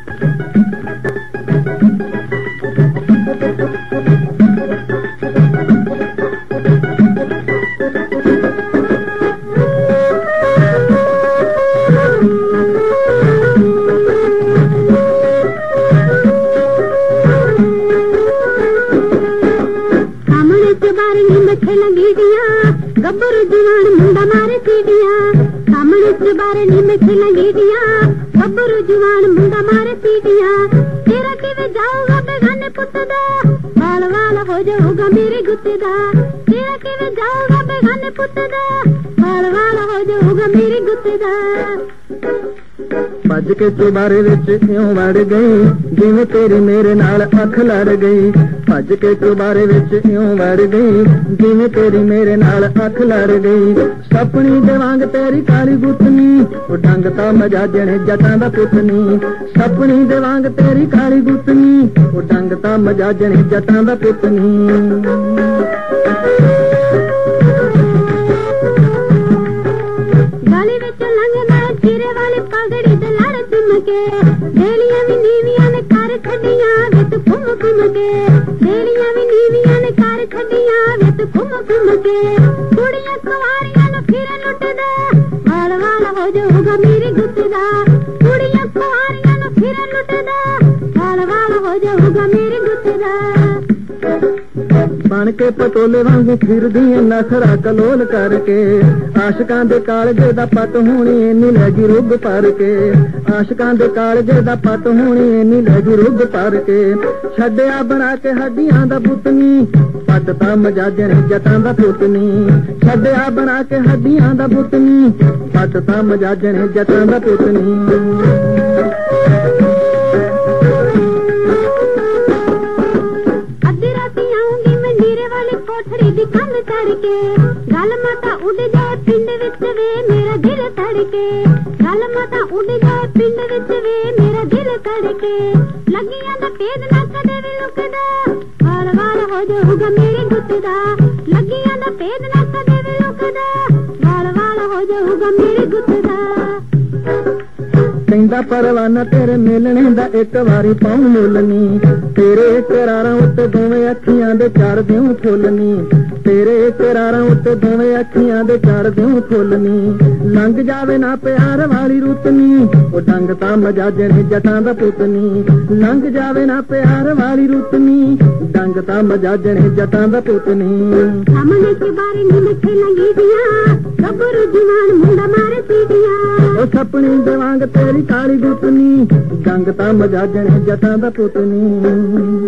गब्बरू जवान मुंडा मारे सीढ़ियां सामने से बारनी में खिलंगी दिया गब्बरू जवान मुंडा मारे सीढ़ियां तेरा किवे जाऊगा बेगाने पुत दा वाल वाल हो जाऊगा मेरे गुत्ते दा तेरा किवे जाऊगा बेगाने पुत दा वाल वाल हो जाऊगा मेरे गुत्ते दा भज के चुबारे विच क्यों वड़ गई जिवें तेरी मेरे नाल अख लड़ गई भज के चुबारे विच क्यों वड़ गई जिवें तेरी मेरे नाल अख लड़ गई सपनी दे वांग तेरी काली गुतनी ओ डंग तां मजाजणे जटां दा पुतनी सपनी दे वांग तेरी काली गुतनी ओ डंग तां मजाजणे जटां दा पुतनी डेलियां भी नीवियां ने कार खड्डियां विच घुम घुम के डेलियां भी नीवियां ने कार खड्डियां विच घुम घुम के कुड़ियां कुवारियां नु फिर लुटदा वाल वाल हो जाऊगा मेरी गुत्त दा कुड़ियां कुवारियां नु फिर लुटदा वाल वाल हो जाऊगा मेरी गुत्त दा बन के पटोले वांगू फिरदी नखरा कलोल करके आशकां दे कालजे दा पत होनी इन्नी लगी रुग पर के आशकां दे कालजे दा पत होनी इन्नी लगी रुग पर के छड्डिया बना के हड्डियां दा पुतनी पत तां मजाजणे जटां दा पुतनी छड्डिया बना के हड्डियां दा पुतनी पत तां मजाजणे जटां दा पुतनी तड़के गल माता उड़ जाए पिंड विच वे मेरा दिल तड़के गल माता उड़ जाए पिंड विच वे मेरा दिल तड़के लगियां दा पेद ना कदे भी लुकदा वाल वाल हो जाऊगा मेरी गुत्त दा लगियां दा पेद ना कदे भी लुकदा वाल वाल हो जाऊगा मेरी गुत्त दा कहंदा परवाना तेरे मिलने दा एक वारी पाउं मुलनी तेरे करारां उत्ते दोवें अखियां दे चार दिऊं फुलनी तेरे करारां उत्ते दोवें अखियां दे चार दिऊं फुलनी लंघ जावे ना प्यार वाली रुतनी ओ डंग तां मजाजणे जटां दा पुतनी लंघ जावे ना प्यार वाली रुतनी डंग तां मजाजणे जटां दा पुतनी सामने के बारे में खेलंगी दिया गब्बरू जवान मुंडा मारे सीढ़ियां ओ सपनी दे वांग तेरी काली गुतनी डंग तां मजाजणे जटां दा पुतनी।